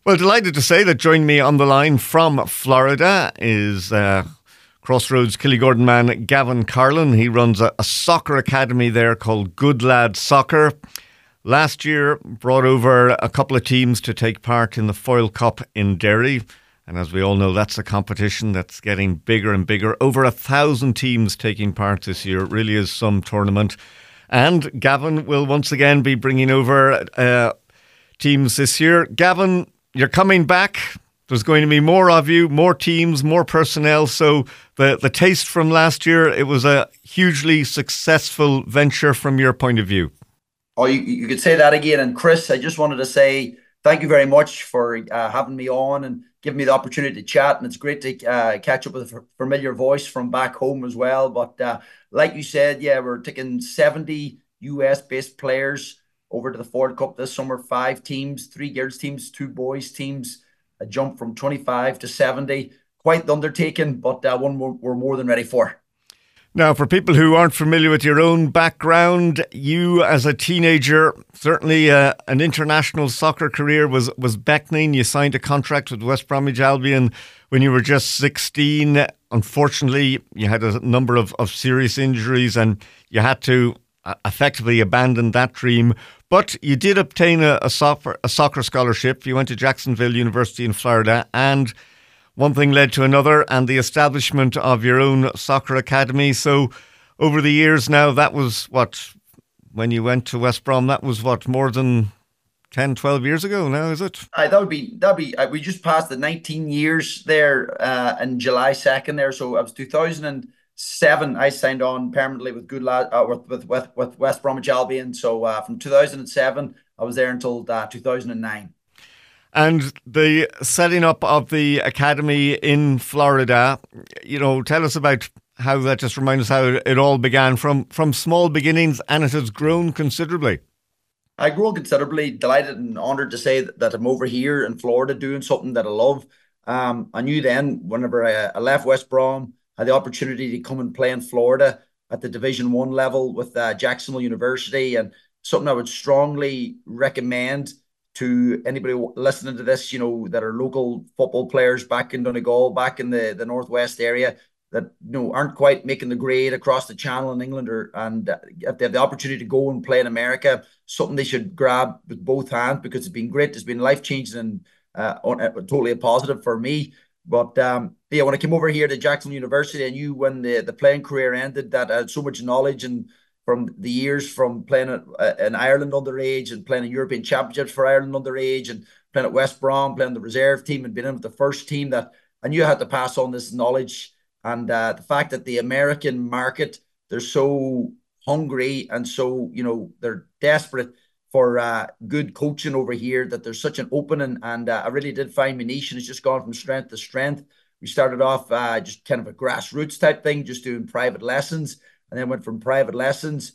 Well, delighted to say that joining me on the line from Florida is Crossroads Killigordon man Gavin Carlin. He runs a soccer academy there called Good Lad Soccer. Last year brought over a couple of teams to take part in the Foyle Cup in Derry. And as we all know, that's a competition that's getting bigger and bigger. Over 1,000 teams taking part this year. It really is some tournament. And Gavin will once again be bringing over teams this year. Gavin, you're coming back. There's going to be more of you, more teams, more personnel. So the taste from last year, it was a hugely successful venture from your point of view. Oh, you could say that again. And Chris, I just wanted to say thank you very much for having me on and giving me the opportunity to chat. And it's great to catch up with a familiar voice from back home as well. But like you said, yeah, we're taking 70 US-based players over to the Ford Cup this summer. 5 teams, 3 girls teams, 2 boys teams, a jump from 25 to 70. Quite the undertaking, but one we're more than ready for. Now, for people who aren't familiar with your own background, you as a teenager, certainly an international soccer career was beckoning. You signed a contract with West Bromwich Albion when you were just 16. Unfortunately, you had a number of serious injuries and you had to effectively abandon that dream. But you did obtain a soccer scholarship. You went to Jacksonville University in Florida, and one thing led to another, and the establishment of your own soccer academy. So over the years now, that was when you went to West Brom, that was more than 10, 12 years ago now, is it? That'd be we just passed the 19 years there in July 2nd there. So it was 2007 I signed on permanently with Good Lad with West Bromwich Albion. So from 2007 I was there until 2009. And the setting up of the academy in Florida, tell us about how that, just remind us how it all began from small beginnings, and it has grown considerably. I grown considerably, delighted and honoured to say that I'm over here in Florida doing something that I love. I knew then whenever I left West Brom, I had the opportunity to come and play in Florida at the Division 1 level with Jacksonville University, and something I would strongly recommend to anybody listening to this, that are local football players back in Donegal, back in the Northwest area that aren't quite making the grade across the channel in England, and if they have the opportunity to go and play in America, something they should grab with both hands, because it's been great. It's been life-changing and totally a positive for me. But yeah, when I came over here to Jacksonville University, I knew when the playing career ended that I had so much knowledge, and from the years from playing in Ireland underage and playing in European Championships for Ireland underage and playing at West Brom, playing the reserve team and being in with the first team, that I knew I had to pass on this knowledge. And the fact that the American market, they're so hungry and so, they're desperate for good coaching over here, that there's such an opening. And I really did find my niche, and it's just gone from strength to strength. We started off just kind of a grassroots type thing, just doing private lessons, and then went from private lessons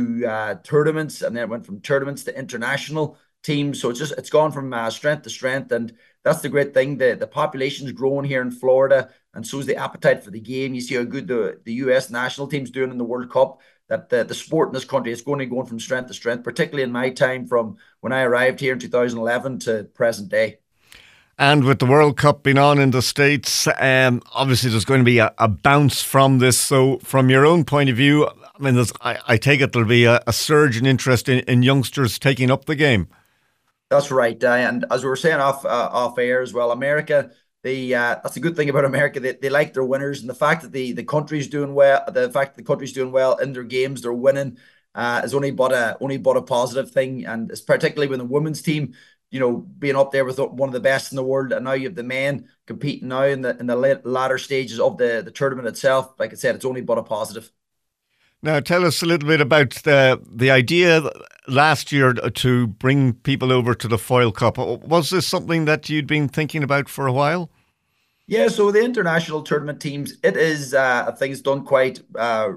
to tournaments, and then went from tournaments to international teams. So it's gone from strength to strength, and that's the great thing. The population's growing here in Florida, and so is the appetite for the game. You see how good the US national team's doing in the World Cup. That the sport in this country is going from strength to strength, particularly in my time from when I arrived here in 2011 to present day. And with the World Cup being on in the States, obviously there's going to be a bounce from this. So from your own point of view, I mean, I take it there'll be a surge in interest in youngsters taking up the game. That's right. And as we were saying off air as well, America, that's a good thing about America. They like their winners, and the fact that the country's doing well, in their games, they're winning, is only but a positive thing. And it's particularly when the women's team, being up there with one of the best in the world, and now you have the men competing now in the latter stages of the tournament itself. Like I said, it's only but a positive. Now, tell us a little bit about the idea last year to bring people over to the Foyle Cup. Was this something that you'd been thinking about for a while? Yeah, so the international tournament teams, it is a thing that's done quite a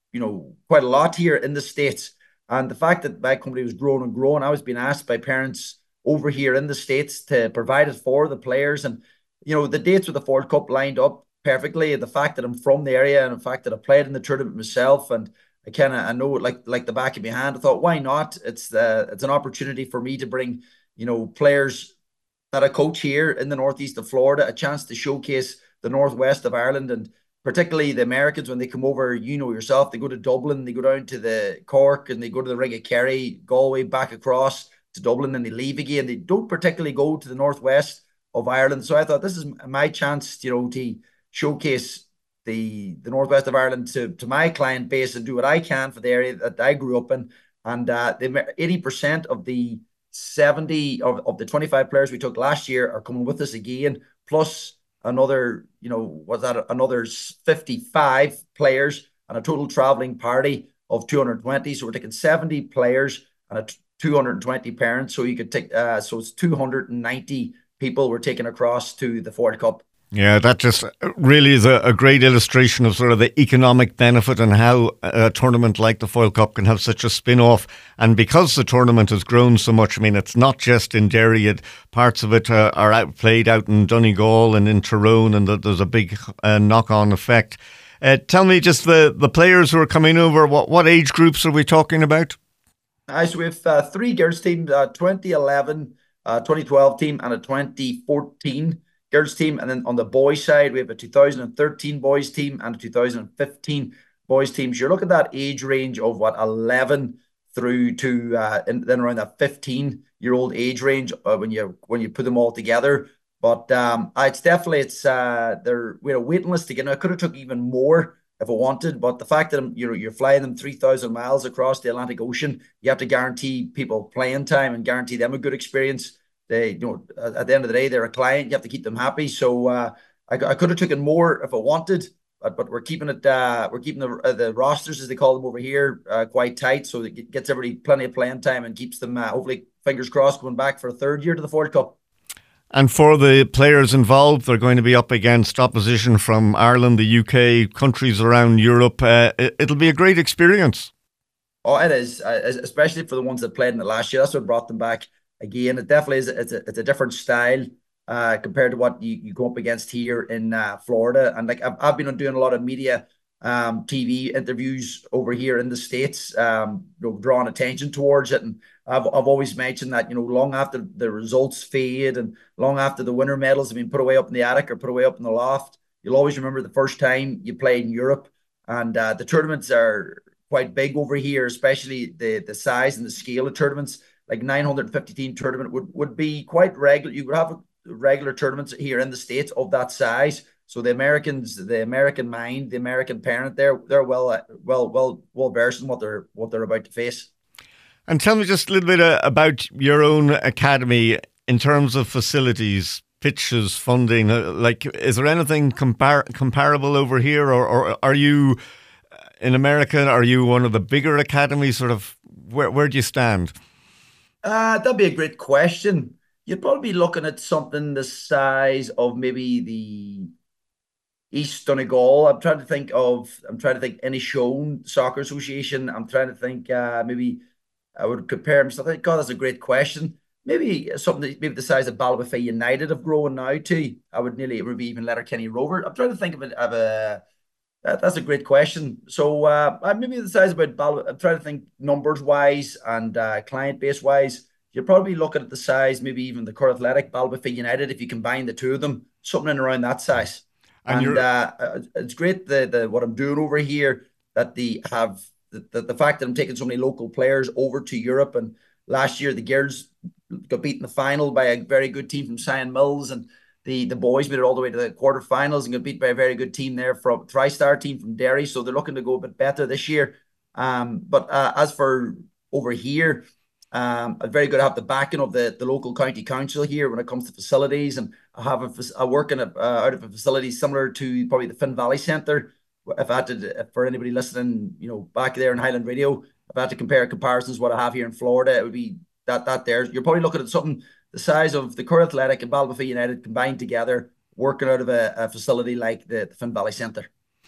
lot here in the States. And the fact that my company was growing and growing, I was being asked by parents over here in the States to provide it for the players. And, the dates with the Ford Cup lined up perfectly. The fact that I'm from the area, and the fact that I played in the tournament myself, and I know it like the back of my hand. I thought, why not? It's an opportunity for me to bring, players that I coach here in the northeast of Florida, a chance to showcase the northwest of Ireland, and particularly the Americans when they come over. You know yourself, they go to Dublin, they go down to the Cork, and they go to the Ring of Kerry, Galway, back across to Dublin, and they leave again. They don't particularly go to the northwest of Ireland. So I thought this is my chance, to showcase the northwest of Ireland to my client base and do what I can for the area that I grew up in. And 80% of the 70 of the 25 players we took last year are coming with us again, plus another, was that another 55 players and a total traveling party of 220. So we're taking 70 players and 220 parents. So you could take, so it's 290 people we're taking across to the Ford Cup. Yeah, that just really is a great illustration of sort of the economic benefit and how a tournament like the Foyle Cup can have such a spin-off. And because the tournament has grown so much, I mean, it's not just in Derry. Parts of it are played out in Donegal and in Tyrone, and there's a big knock-on effect. Tell me just the players who are coming over, what age groups are we talking about? So we have three girls teams, 2011, 2012 team, and a 2014 girls team. And then on the boys side, we have a 2013 boys team and a 2015 boys team. So you're looking at that age range of 11 through to and then around that 15-year-old age range when you put them all together. But it's definitely they're waiting list to get. I could have took even more if I wanted, but the fact that you're flying them 3,000 miles across the Atlantic Ocean, you have to guarantee people playing time and guarantee them a good experience. They, at the end of the day, they're a client. You have to keep them happy. So I could have taken more if I wanted, but we're keeping it. We're keeping the rosters, as they call them over here, quite tight. So it gets everybody plenty of playing time and keeps them, hopefully, fingers crossed, going back for a third year to the Ford Cup. And for the players involved, they're going to be up against opposition from Ireland, the UK, countries around Europe. It'll be a great experience. Oh, it is, especially for the ones that played in it last year. That's what brought them back. Again, it definitely is. It's a different style compared to what you go up against here in Florida. And like I've been doing a lot of media TV interviews over here in the States, drawing attention towards it. And I've always mentioned that, long after the results fade and long after the winter medals have been put away up in the attic or put away up in the loft, you'll always remember the first time you played in Europe. And the tournaments are quite big over here, especially the size and the scale of tournaments. Like 950 team tournament would be quite regular. You would have regular tournaments here in the States of that size. So the Americans, the American mind, the American parent, they're well versed in what they're about to face. And tell me just a little bit about your own academy in terms of facilities, pitches, funding. Like, is there anything comparable over here, or are you in America? Are you one of the bigger academies? Sort of, where do you stand? That'd be a great question. You'd probably be looking at something the size of maybe the East Donegal. I'm trying to think Inishowen Soccer Association. I'm trying to think maybe I would compare them. So I think, God, that's a great question. Maybe something maybe the size of Ballybofey United have grown now too. I would nearly maybe even Letterkenny Rover. I'm trying to think of a that's a great question. So maybe the size of I'm trying to think numbers wise and client base wise. You're probably looking at the size, maybe even the Core Athletic, Ballybofey United, if you combine the two of them, something in around that size. And it's great the what I'm doing over here, that they have the fact that I'm taking so many local players over to Europe. And last year the girls got beat in the final by a very good team from Sion Mills, and the boys made it all the way to the quarterfinals and got beat by a very good team there from TriStar team from Derry. So they're looking to go a bit better this year. But as for over here, it's very good to have the backing of the local county council here when it comes to facilities. And I work in out of a facility similar to probably the Finn Valley Centre. If I had to, for anybody listening, back there in Highland Radio, if I had to compare comparisons what I have here in Florida, it would be that there. You're probably looking at something the size of the Core Athletic and Ballybofey United combined together, working out of a facility like the Finn Valley Centre.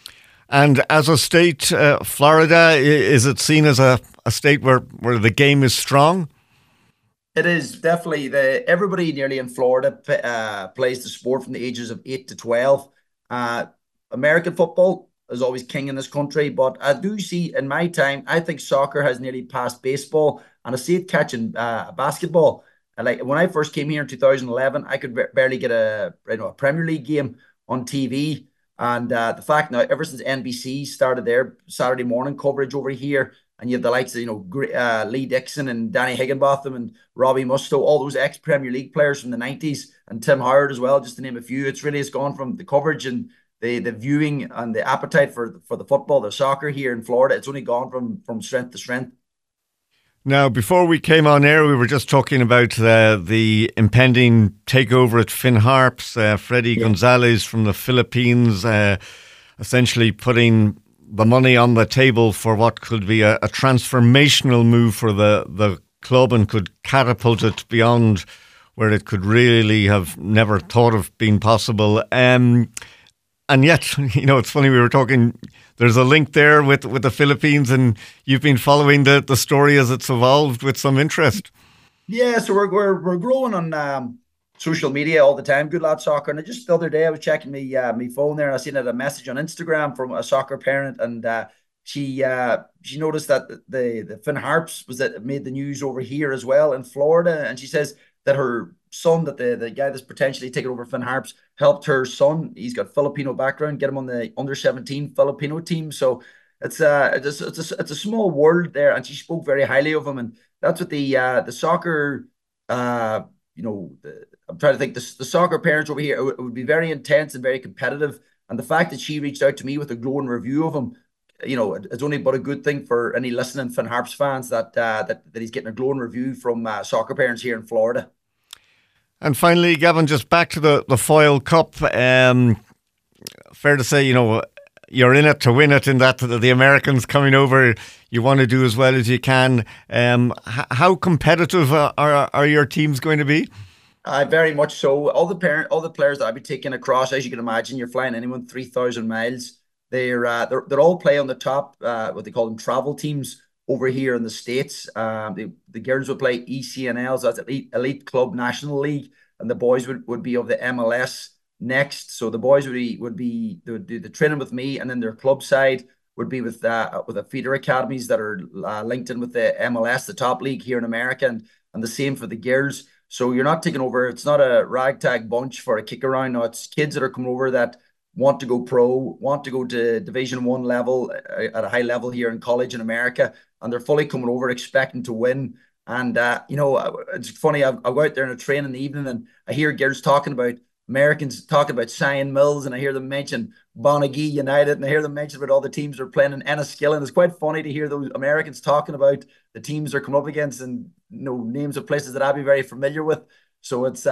And as a state, Florida, is it seen as a state where the game is strong? It is definitely. Everybody nearly in Florida plays the sport from the ages of 8 to 12. American football is always king in this country, but I do see in my time, I think soccer has nearly passed baseball, and I see it catching basketball. And like when I first came here in 2011, I could barely get a Premier League game on TV. And the fact now, ever since NBC started their Saturday morning coverage over here, and you have the likes of Lee Dixon and Danny Higginbotham and Robbie Mustoe, all those ex Premier League players from the 90s, and Tim Howard as well, just to name a few. It's gone from the coverage and the viewing and the appetite for the football, the soccer here in Florida. It's only gone from strength to strength. Now, before we came on air, we were just talking about the impending takeover at Finn Harps. Freddie Gonzalez from the Philippines, essentially putting the money on the table for what could be a transformational move for the club and could catapult it beyond where it could really have never thought of being possible. And yet, it's funny, we were talking, there's a link there with the Philippines, and you've been following the story as it's evolved with some interest. Yeah, so we're growing on social media all the time, Good Lad Soccer. And just the other day, I was checking my phone there, and I seen a message on Instagram from a soccer parent, and she noticed that the Finn Harps made the news over here as well in Florida, and she says that her son, that the guy that's potentially taking over Finn Harps, helped her son. He's got Filipino background, get him on the under-17 Filipino team. So it's a small world there, and she spoke very highly of him. And that's what the soccer, I'm trying to think, the soccer parents over here, it would be very intense and very competitive. And the fact that she reached out to me with a glowing review of him, it's only but a good thing for any listening Finn Harps fans that he's getting a glowing review from soccer parents here in Florida. And finally, Gavin, just back to the Foyle Cup. Fair to say, you're in it to win it, in that the Americans coming over, you want to do as well as you can. How competitive are your teams going to be? Very much so. All the players that I'll be taking across, as you can imagine, you're flying anyone 3,000 miles. They're all play on the top, what they call them, travel teams over here in the States. The girls would play ECNL, so that's Elite Club National League, and the boys would be of the MLS next. So the boys they would do the training with me, and then their club side would be with the feeder academies that are linked in with the MLS, the top league here in America, and the same for the girls. So you're not taking over. It's not a ragtag bunch for a kick around. No, it's kids that are coming over that want to go pro, want to go to Division I level at a high level here in college in America, and they're fully coming over expecting to win. And it's funny. I go out there in a train in the evening, and I hear girls talking about Americans talking about Sion Mills, and I hear them mention Bonagee United, and I hear them mention about all the teams they're playing in Enniskillen. It's quite funny to hear those Americans talking about the teams they're coming up against, and names of places that I'd be very familiar with. So it's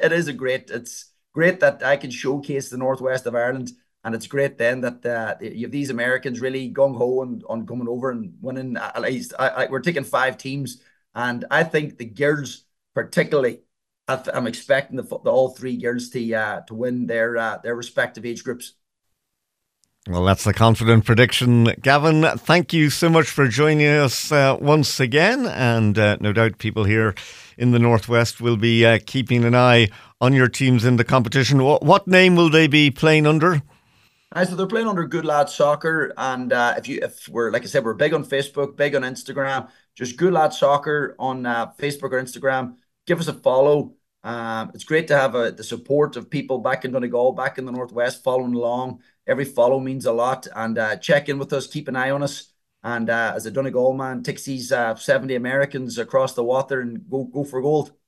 great that I can showcase the northwest of Ireland, and it's great then that you have these Americans really gung ho on coming over and winning. At least we're taking 5 teams, and I think the girls particularly, I'm expecting the all 3 girls to win their respective age groups. Well, that's a confident prediction. Gavin, thank you so much for joining us once again. And no doubt people here in the Northwest will be keeping an eye on your teams in the competition. What name will they be playing under? So they're playing under Good Lad Soccer. And if we're, like I said, we're big on Facebook, big on Instagram, just Good Lad Soccer on Facebook or Instagram. Give us a follow. It's great to have the support of people back in Donegal, back in the Northwest, following along. Every follow means a lot, and check in with us, keep an eye on us. And as a Donegal man, takes these 70 Americans across the water and go for gold.